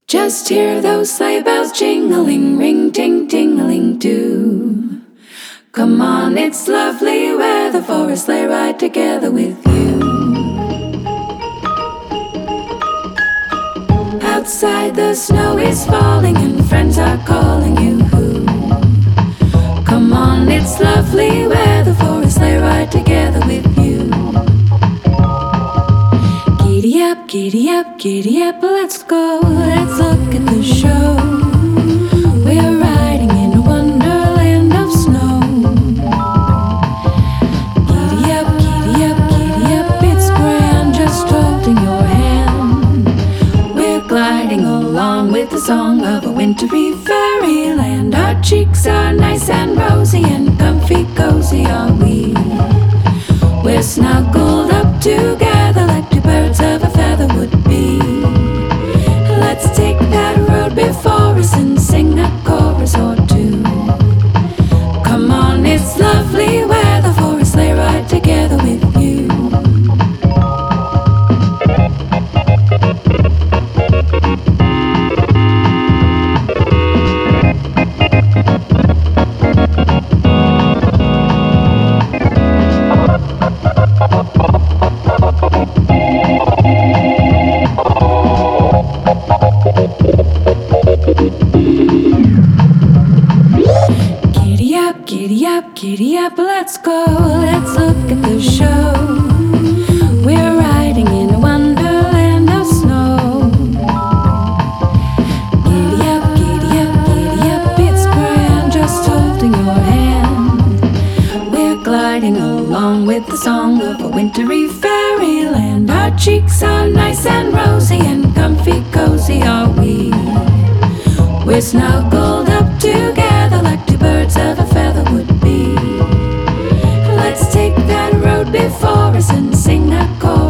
Just hear those sleigh bells jingling, ring, ting, tingling too. Come on, it's lovely weather for a sleigh ride together with you. Outside the snow is falling and friends are calling you. Come on, it's lovely weather for a sleigh ride together with you. Giddy up, giddy up, let's go, let's look at the show. We're riding in a wonderland of snow. Giddy up, giddy up, giddy up, it's grand just holding your hand. We're gliding along with the song of a wintry fairyland. Our cheeks are nice and rosy and comfy cozy are we. We're snuggled up together like two birds of a feather would be. Let's take that road before us and sing a chorus or two. Come on, it's lovely weather for a sleigh ride together with you. Giddy up, let's go, let's look at the show. We're riding in a wonderland of snow. Giddy up, giddy up, giddy up, it's grand just holding your hand. We're gliding along with the song of a wintry fairyland. Our cheeks are nice and rosy and comfy cozy are we. We're snuggled up together like two birds of a feather would be. Let's take that road before us and sing a chorus.